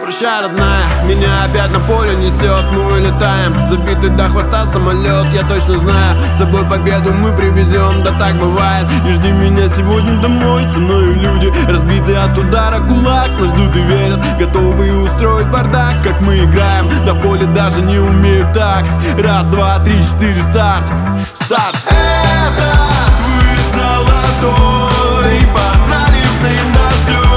Прощай, родная, меня опять на поле несет. Мы вылетаем, забитый до хвоста самолет. Я точно знаю, с собой победу мы привезем. Да так бывает, не жди меня сегодня домой. Ценой люди, разбитые от удара кулак, нас ждут и верят, готовы устроить бардак. Как мы играем, на поле даже не умеют так. Раз, два, три, четыре, старт. Старт. Этот вы золотой под проливным дождем.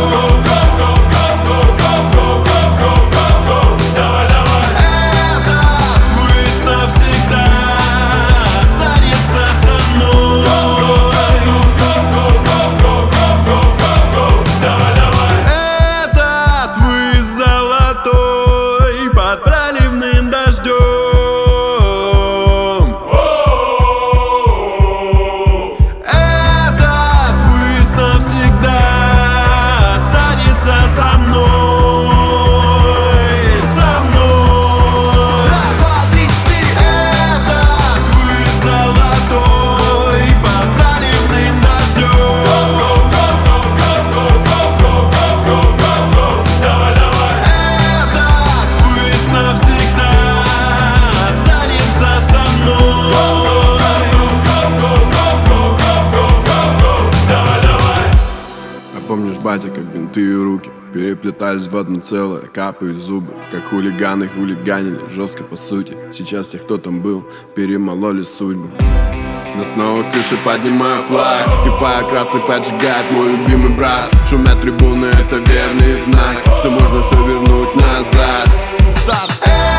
Помнишь, батя, как бинты и руки переплетались в одно целое, капают зубы, как хулиганы хулиганили, жестко по сути. Сейчас тех, кто там был, перемололи судьбы. Но снова крыши поднимаю флаг, и фаер красный поджигает мой любимый брат. Шумят трибуны, это верный знак, что можно все вернуть назад. Старт!